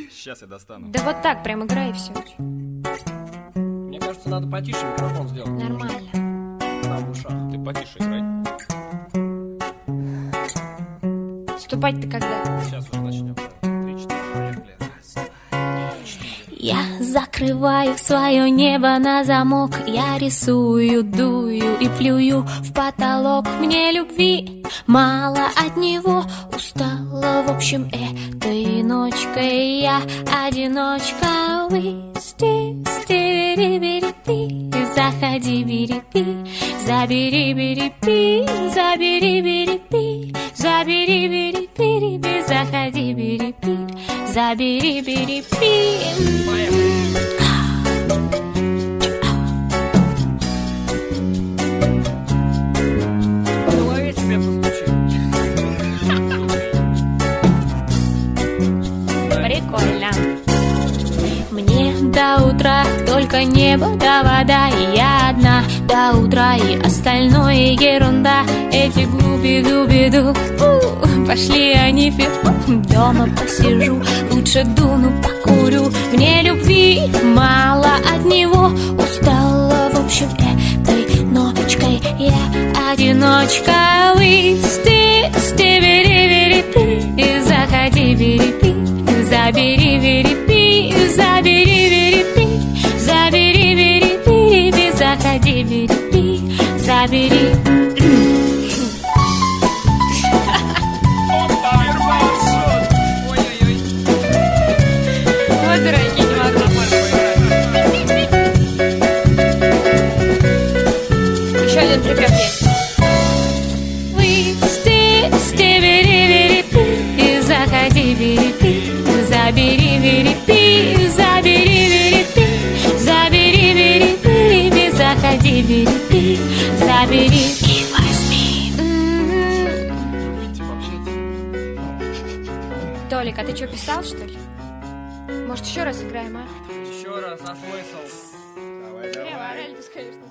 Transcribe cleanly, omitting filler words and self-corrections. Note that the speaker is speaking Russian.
Сейчас я достану. Да вот так, прям играй и все. Мне кажется, надо потише микрофон сделать. Нормально. Там в ушах. Ты потише играй. Вступать-то когда? Сейчас уже начнем. 3-4, поехали. Я закрываю свое небо на замок. Я рисую, дую и плюю в потолок. Мне любви мало от него. Устала, в общем, этой ночкой я одиночка. Заходи, бери-пи, забери, бери-пи, забери, бери-пи, забери, бери-пи, заходи, бери-пи, забери, бери-пи. В голове тебе постучи. Прикольно. Мне до утра только небо да вода, и я одна до утра, и остальное ерунда. Эти глуби-дуби-ду, пошли они фиг. Дома посижу, лучше дуну покурю. Мне любви мало от него. Устала, в общем, этой ночкой я одиночка. Бери-бери-пи, заходи, бери-пи, забери, бери-пи, забери, бери-пи, забери, бери-пи, заходи, бери-пи, забери. Ой-ой-ой. Вот дураки, не могу. Еще один припев есть. Заходи, бери-пи, забери, бери-пи, забери, бери-пи, забери, бери-пи, заходи, бери-пи, забери и возьми. Толик, а ты что, писал, что ли? Может, еще раз играем, а? Еще раз, а смысл? Давай, Орельбус, конечно.